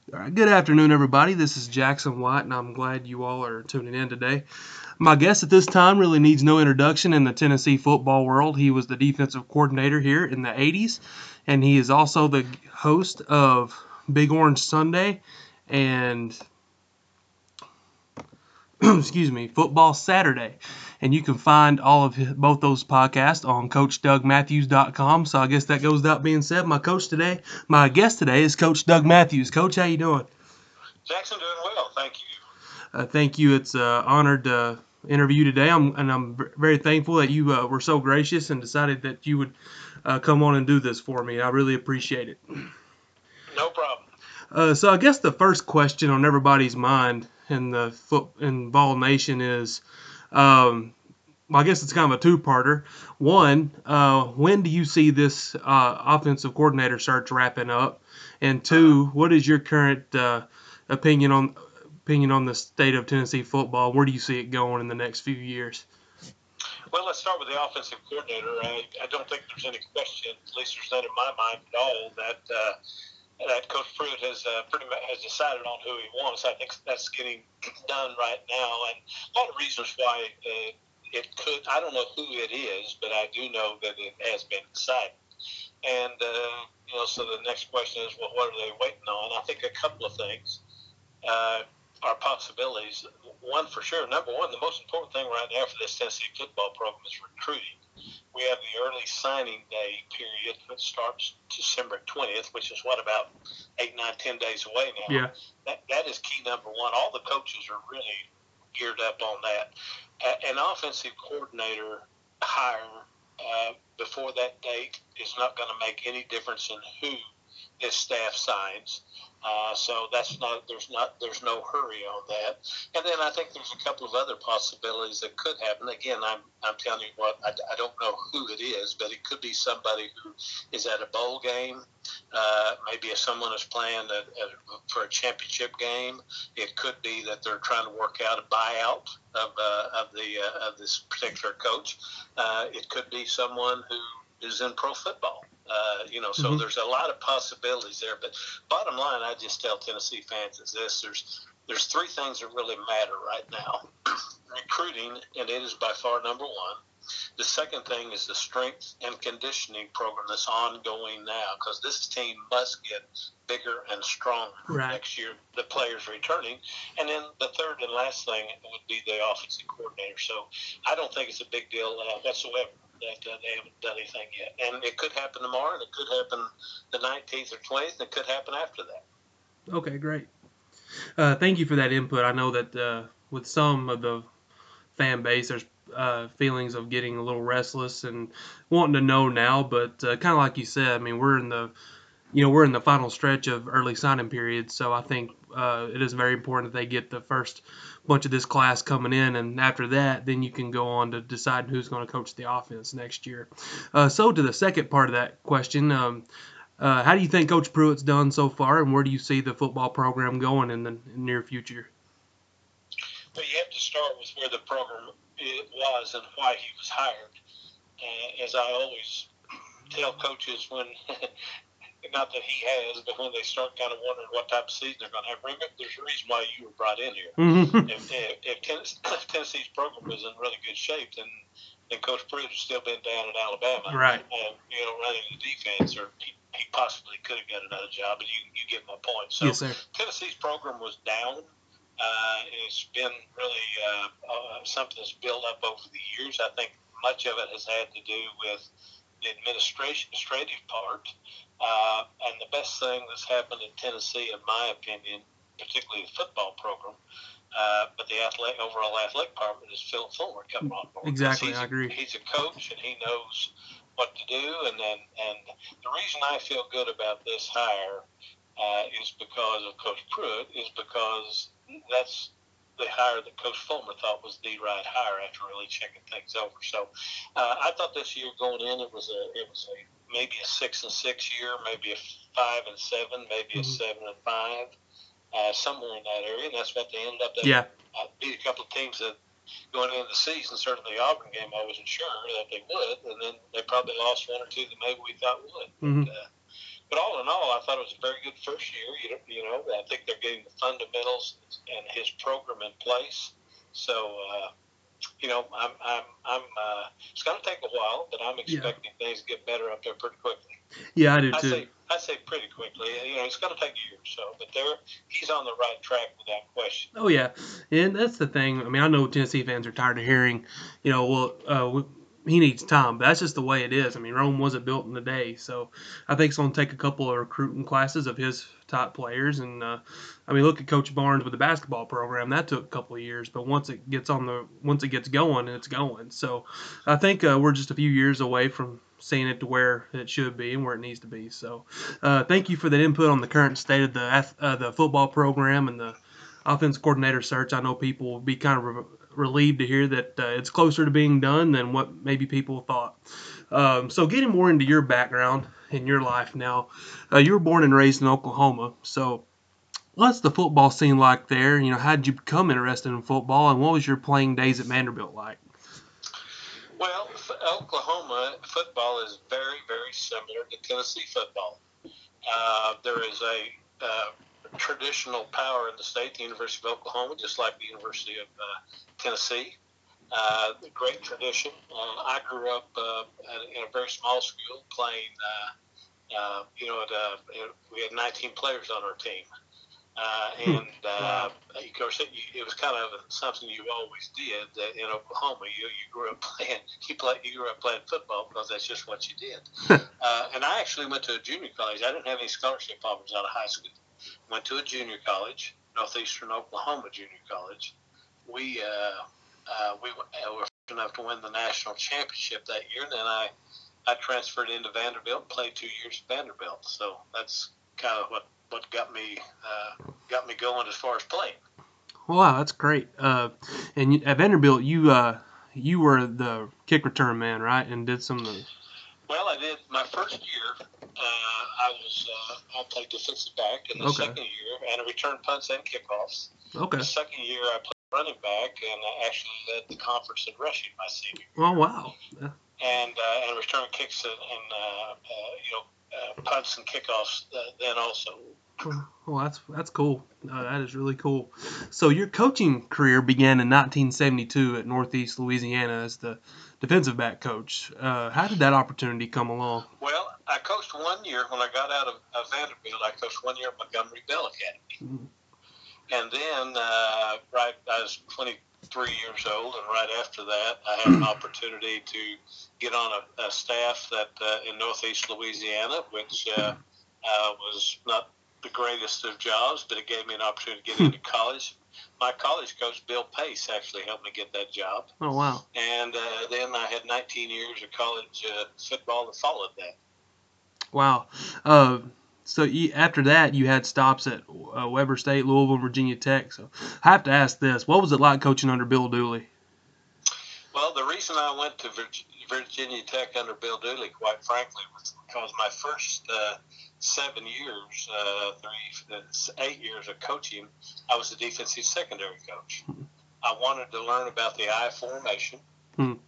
All right, good afternoon, everybody. This is Jackson White, and I'm glad you all are tuning in today. My guest at this time really needs no introduction in the Tennessee football world. He was the defensive coordinator here in the 80s, and he is also the host of Big Orange Sunday and excuse me, Football Saturday. And you can find all of both those podcasts on CoachDougMatthews.com. So I guess that goes without being said. My guest today is Coach Doug Matthews. Coach, how you doing? Jackson, doing well, thank you. Thank you. It's honored to interview you today. I'm very thankful that you were so gracious and decided that you would come on and do this for me. I really appreciate it. No problem. So I guess the first question on everybody's mind in the Vol Nation is, well, I guess it's kind of a two-parter. One, when do you see this offensive coordinator search wrapping up? And two, what is your current opinion on the state of Tennessee football? Where do you see it going in the next few years? Well, let's start with the offensive coordinator. I don't think there's any question, at least there's none in my mind at all, that Coach Pruitt has pretty much has decided on who he wants. I think that's getting done right now, and a lot of reasons why it could. I don't know who it is, but I do know that it has been decided. And so the next question is, well, what are they waiting on? I think a couple of things. Are possibilities. One for sure. Number one, the most important thing right now for this Tennessee football program is recruiting. We have the early signing day period that starts December 20th, which is about 8, 9, 10 days away now. Yeah. That is key number one. All the coaches are really geared up on that. An offensive coordinator hire before that date is not going to make any difference in who this staff signs. So there's no hurry on that. And then I think there's a couple of other possibilities that could happen. Again, I'm telling you what, I don't know who it is, but it could be somebody who is at a bowl game. Maybe if someone is playing for a championship game, it could be that they're trying to work out a buyout of this particular coach. It could be someone who is in pro football. So there's a lot of possibilities there. But bottom line, I just tell Tennessee fans is this: there's three things that really matter right now: recruiting, and it is by far number one. The second thing is the strength and conditioning program that's ongoing now, because this team must get bigger and stronger next year. The players returning, and then the third and last thing would be the offensive coordinator. So I don't think it's a big deal whatsoever that they haven't done anything yet. And it could happen tomorrow, and it could happen the 19th or 20th, and it could happen after that. Okay, great. Thank you for that input. I know that with some of the fan base, there's feelings of getting a little restless and wanting to know now. But kind of like you said, I mean, we're in the final stretch of early signing periods, so I think it is very important that they get the first bunch of this class coming in, and after that, then you can go on to decide who's going to coach the offense next year. So to the second part of that question, how do you think Coach Pruitt's done so far, and where do you see the football program going in the near future? But you have to start with where the program was and why he was hired. As I always tell coaches when not that he has, but when they start kind of wondering what type of season they're going to have, remember, there's a reason why you were brought in here. Mm-hmm. If Tennessee's program was in really good shape, then Coach Pruitt would still been down in Alabama, Right. Running the defense, or he possibly could have got another job. But you get my point. So Yes, sir. Tennessee's program was down. It's been really something that's built up over the years. I think much of it has had to do with the administrative part. And the best thing that's happened in Tennessee, in my opinion, particularly the football program, but the overall athletic department, is Phil Fulmer coming on board. Exactly, I agree. He's a coach and he knows what to do. And the reason I feel good about this hire is because of Coach Pruitt, is because that's the hire that Coach Fulmer thought was the right hire after really checking things over. So I thought this year going in, it was maybe a 6-6 year, maybe a 5-7, maybe a 7-5, somewhere in that area, and that's what they ended up. They beat a couple of teams that going into the season, certainly the Auburn game, I wasn't sure that they would, and then they probably lost one or two that maybe we thought would. Mm-hmm. But, But all in all, I thought it was a very good first year. I think they're getting the fundamentals and his program in place. So, it's going to take a while, but I'm Yeah. expecting things to get better up there pretty quickly. Yeah, I do too. I say pretty quickly. It's going to take years, but he's on the right track without question. Oh yeah, and that's the thing. I mean, I know Tennessee fans are tired of hearing, he needs time, but that's just the way it is. I mean, Rome wasn't built in a day, so I think it's going to take a couple of recruiting classes of his top players. And I mean, look at Coach Barnes with the basketball program. That took a couple of years, but once it gets going, it's going. So I think we're just a few years away from seeing it to where it should be and where it needs to be. So thank you for that input on the current state of the football program and the offense coordinator search. I know people will be kind of relieved to hear that it's closer to being done than what maybe people thought. So getting more into your background in your life now, you were born and raised in Oklahoma. So what's the football scene like there? How did you become interested in football, and what was your playing days at Vanderbilt like? Well, Oklahoma football is very, very similar to Tennessee football. There is a traditional power in the state, the University of Oklahoma, just like the University of Tennessee. Great tradition. I grew up in a very small school playing. We had 19 players on our team. And Wow. of course, it was kind of something you always did in Oklahoma. You grew up playing you grew up playing football because that's just what you did. And I actually went to a junior college. I didn't have any scholarship offers out of high school. Went to a junior college, Northeastern Oklahoma Junior College. We were fortunate enough to win the national championship that year, and then I transferred into Vanderbilt and played 2 years at Vanderbilt. So that's kind of what got me going as far as playing. Wow, that's great. And at Vanderbilt, you were the kick return man, right? And did some of the. Well, I did my first year. I played defensive back in the Okay. second year, and I returned punts and kickoffs. Okay. The second year, I played running back, and I actually led the conference in rushing my senior Oh year. wow. And returned kicks and punts and kickoffs then also. Well, that's cool. That is really cool. So your coaching career began in 1972 at Northeast Louisiana as the defensive back coach. How did that opportunity come along? Well, I coached 1 year when I got out of Vanderbilt. I coached 1 year at Montgomery Bell Academy. Mm-hmm. And then, I was 23 years old, and right after that, I had an opportunity to get on a staff that in Northeast Louisiana, which was not the greatest of jobs, but it gave me an opportunity to get into college. My college coach, Bill Pace, actually helped me get that job. Oh wow. And then I had 19 years of college football that followed that. Wow. So after that, you had stops at Weber State, Louisville, Virginia Tech. So I have to ask this: what was it like coaching under Bill Dooley? Well, the reason I went to Virginia Tech under Bill Dooley, quite frankly, was because my first 7 years, 8 years of coaching, I was a defensive secondary coach. I wanted to learn about the I formation, and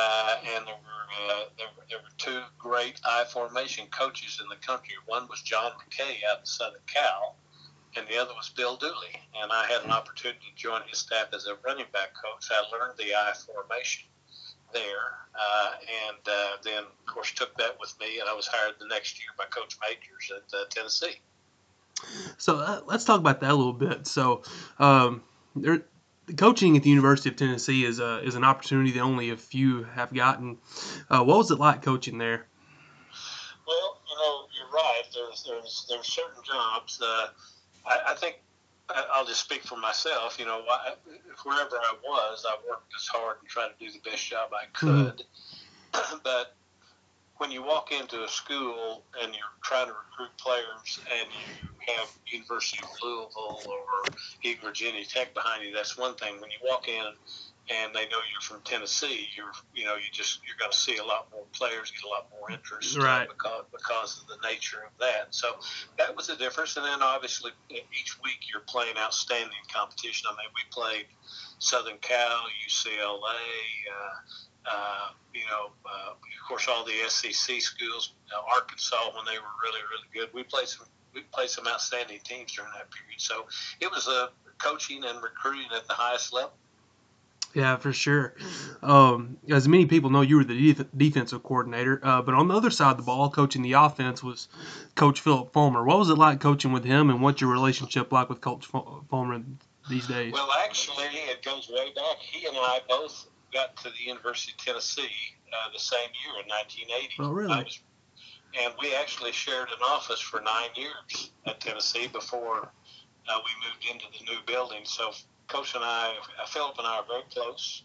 there were two great I formation coaches in the country. One was John McKay out of Southern Cal, and the other was Bill Dooley. And I had an opportunity to join his staff as a running back coach. I learned the I formation there, and then, of course, took that with me, and I was hired the next year by Coach Majors at Tennessee. So let's talk about that a little bit. So coaching at the University of Tennessee is an opportunity that only a few have gotten. What was it like coaching there? Well, you're right. There's certain jobs. I think I'll just speak for myself. Wherever I was, I worked as hard and tried to do the best job I could. Mm-hmm. But when you walk into a school and you're trying to recruit players and you have University of Louisville or even Virginia Tech behind you, that's one thing. When you walk in and they know you're from Tennessee, you're going to see a lot more players, get a lot more interest, right? Because of the nature of that. So that was the difference. And then obviously each week you're playing outstanding competition. I mean, we played Southern Cal, UCLA, Of course, all the SEC schools, Arkansas, when they were really, really good, we played some outstanding teams during that period. So it was coaching and recruiting at the highest level. Yeah, for sure. As many people know, you were the defensive coordinator, but on the other side of the ball, coaching the offense was Coach Philip Fulmer. What was it like coaching with him, and what's your relationship like with Coach Fulmer these days? Well, actually, it goes way back. He and I both got to the University of Tennessee the same year in 1980. Oh, really? And we actually shared an office for 9 years at Tennessee before we moved into the new building. So Coach and Philip and I are very close.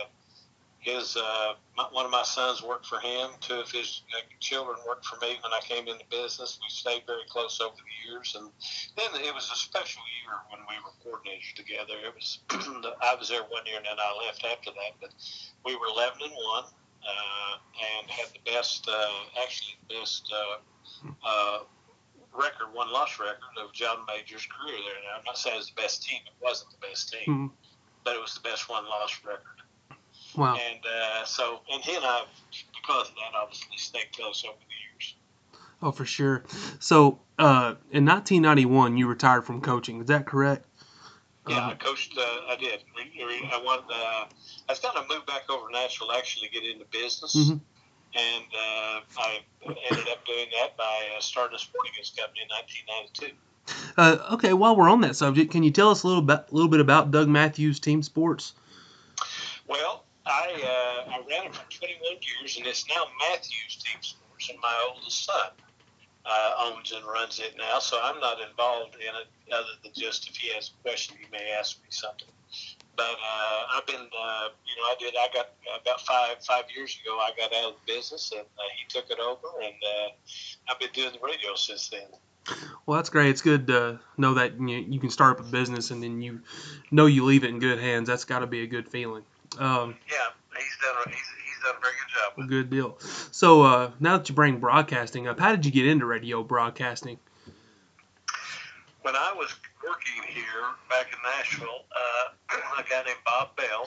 One of my sons worked for him. Two of his children worked for me when I came into business. We stayed very close over the years, and then it was a special year when we were coordinators together. It was I was there 1 year and then I left after that, but we were 11-1 and had the best record, win-loss record of John Major's career there. Now, I'm not saying it's the best team. It wasn't the best team, but it was the best win-loss record. Wow. And he and I, because of that, obviously stayed close over the years. Oh, for sure. So, in 1991, you retired from coaching. Is that correct? Yeah, I coached. I did. I was going to move back over to Nashville actually to get into business, and I ended up doing that by starting a sporting goods company in 1992. Okay, while we're on that subject, can you tell us a little bit about Doug Matthews Team Sports? Well, I ran it for 21 years, and it's now Matthews Team Sports, and my oldest son owns and runs it now. So I'm not involved in it other than just if he has a question, he may ask me something. But I've been, I got about five years ago, I got out of the business, and he took it over, and I've been doing the radio since then. Well, that's great. It's good to know that you can start up a business and then you know you leave it in good hands. That's got to be a good feeling. Yeah, he's done a very good job. Well, good deal. So now that you bring broadcasting up, how did you get into radio broadcasting? When I was working here back in Nashville, a guy named Bob Bell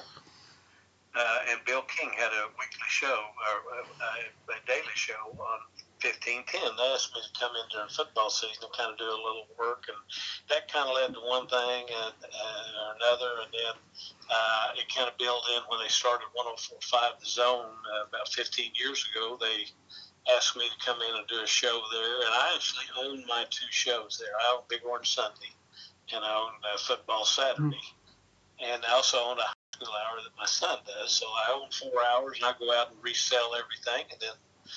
and Bill King had a weekly show, or a daily show on 1510. They asked me to come in during football season and kind of do a little work, and that kind of led to one thing or another, and then it kind of built in when they started 104.5 The Zone about 15 years ago. They asked me to come in and do a show there, and I actually own my two shows there. I own Big Orange Sunday, and I own Football Saturday, and I also own a high school hour that my son does. So I own 4 hours, and I go out and resell everything, and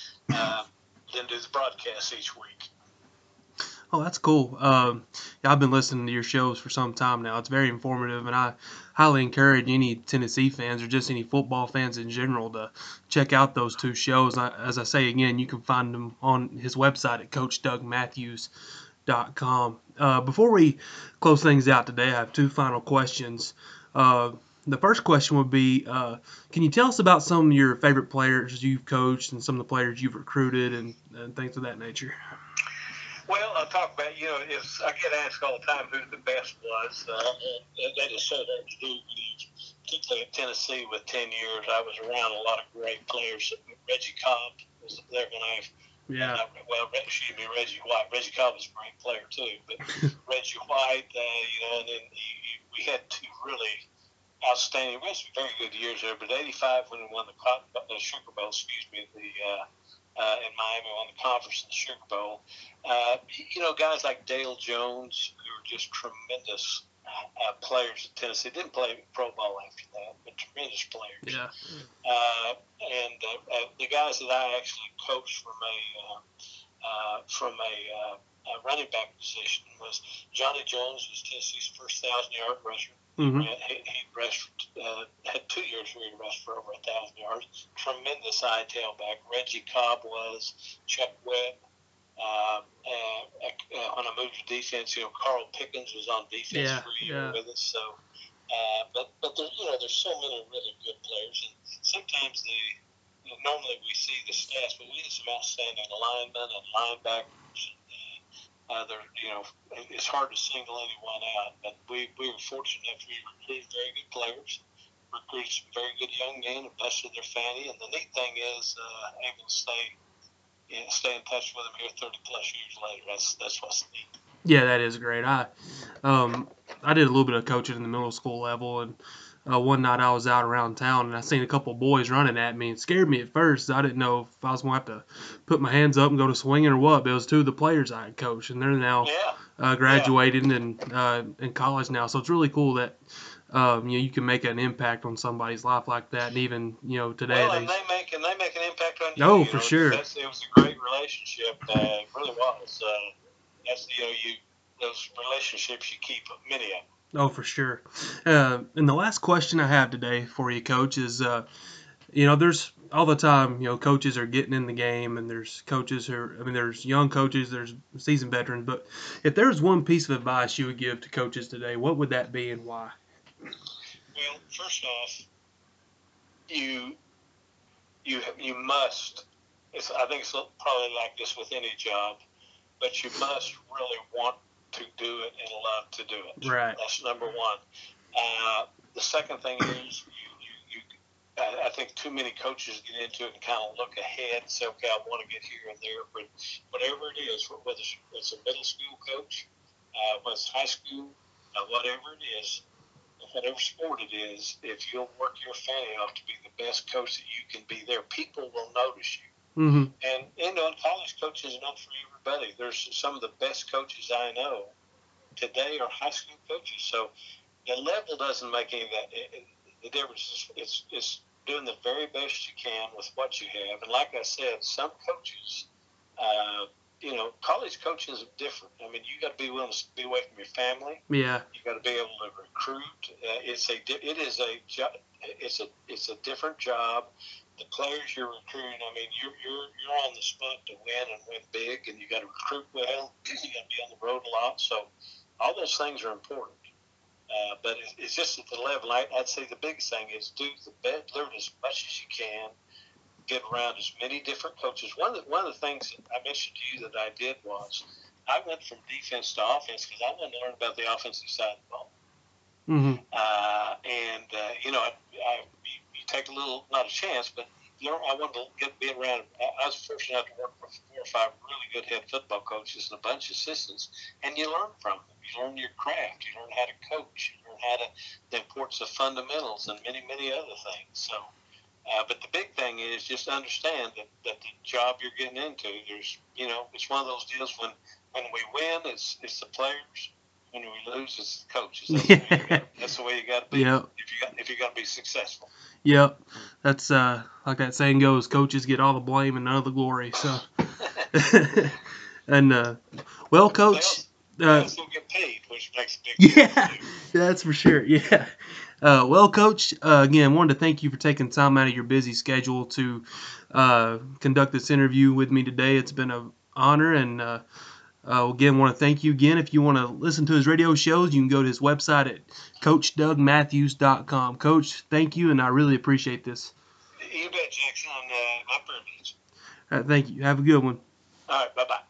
then do the broadcast each week. Oh, that's cool. I've been listening to your shows for some time now. It's very informative, and I highly encourage any Tennessee fans or just any football fans in general to check out those two shows. As I say again, you can find them on his website at CoachDougMatthews.com. Before we close things out today, I have two final questions. The first question would be, can you tell us about some of your favorite players you've coached and some of the players you've recruited and things of that nature? Well, I'll talk about, I get asked all the time who the best was. That is so hard to do, particularly at Tennessee with 10 years. I was around a lot of great players. Reggie Cobb was there when Reggie White. Reggie Cobb was a great player, too. But Reggie White, and then we had two really outstanding, we had some very good years there. But 85, when we won the Sugar Bowl, in Miami, won the conference in the Sugar Bowl. Guys like Dale Jones, who are just tremendous players at Tennessee. Didn't play pro ball after that, but tremendous players. Yeah. And the guys that I actually coached from a running back position was Johnny Jones, was Tennessee's first 1,000-yard rusher. Mm-hmm. He had 2 years where he rushed for over 1,000 yards. Tremendous eye tailback. Reggie Cobb was. Chuck Webb. When I moved to defense, Carl Pickens was on defense for a year with us. So, but there's so many really good players, and sometimes normally we see the stats, but we have some outstanding linemen and linebackers. It's hard to single anyone out, but we were fortunate enough we recruited very good players, recruited some very good young men and busted their fanny. And the neat thing is able to stay in touch with them here 30 plus years later. That's what's neat. Yeah, that is great. I did a little bit of coaching in the middle school level, and one night I was out around town and I seen a couple of boys running at me. It scared me at first. I didn't know if I was going to have to put my hands up and go to swinging or what. But it was two of the players I had coached, and they're now graduating and in college now. So it's really cool that you can make an impact on somebody's life like that, and even today. Well, and they make an impact on you. Oh, for sure. It was a great relationship. It really was. That's those relationships you keep, many of them. Oh, for sure. And the last question I have today for you, Coach, is there's all the time, coaches are getting in the game, and there's coaches there's young coaches, there's seasoned veterans. But if there's one piece of advice you would give to coaches today, what would that be and why? Well, first off, you must. I think it's probably like this with any job, but you must really want to do it and love to do it. Right. That's number one. The second thing is I think too many coaches get into it and kind of look ahead and say, okay, I want to get here and there. But whatever it is, whether it's a middle school coach, whether it's high school, whatever it is, whatever sport it is, if you'll work your fanny off to be the best coach that you can be there, people will notice you. Mm-hmm. And college coaches are not for everybody. There's some of the best coaches I know today are high school coaches. So the level doesn't make any of that. The difference is it's doing the very best you can with what you have. And like I said, some coaches, college coaching is different. I mean, you got to be willing to be away from your family. Yeah. You got to be able to recruit. It's a different job. The players you're recruiting, I mean, you're on the spot to win big, and you got to recruit well. You got to be on the road a lot. So all those things are important. But it's just at the level. I'd say the biggest thing is learn as much as you can. Get around as many different coaches. One of the things that I mentioned to you that I did was I went from defense to offense because I wanted to learn about the offensive side of the ball. Mm-hmm. You take a little, not a chance, but I wanted to be around. I was fortunate enough to work with 4 or 5 really good head football coaches and a bunch of assistants, and you learn from them. You learn your craft. You learn how to coach. You learn the importance of fundamentals and many, many other things. So, but the big thing is just understand that the job you're getting into, it's one of those deals when we win, it's the players. When we lose, it's the coaches. That's the way you got to be. Yep. If you're going to be successful. Yep. That's like that saying goes, coaches get all the blame and none of the glory. So, and well, Coach. They also get paid, which makes a big difference. Yeah, that's for sure. Yeah. Well, Coach, again, wanted to thank you for taking time out of your busy schedule to conduct this interview with me today. It's been an honor, and again, want to thank you again. If you want to listen to his radio shows, you can go to his website at CoachDougMatthews.com. Coach, thank you, and I really appreciate this. You bet, Jackson. My privilege. All right, thank you. Have a good one. All right, bye-bye.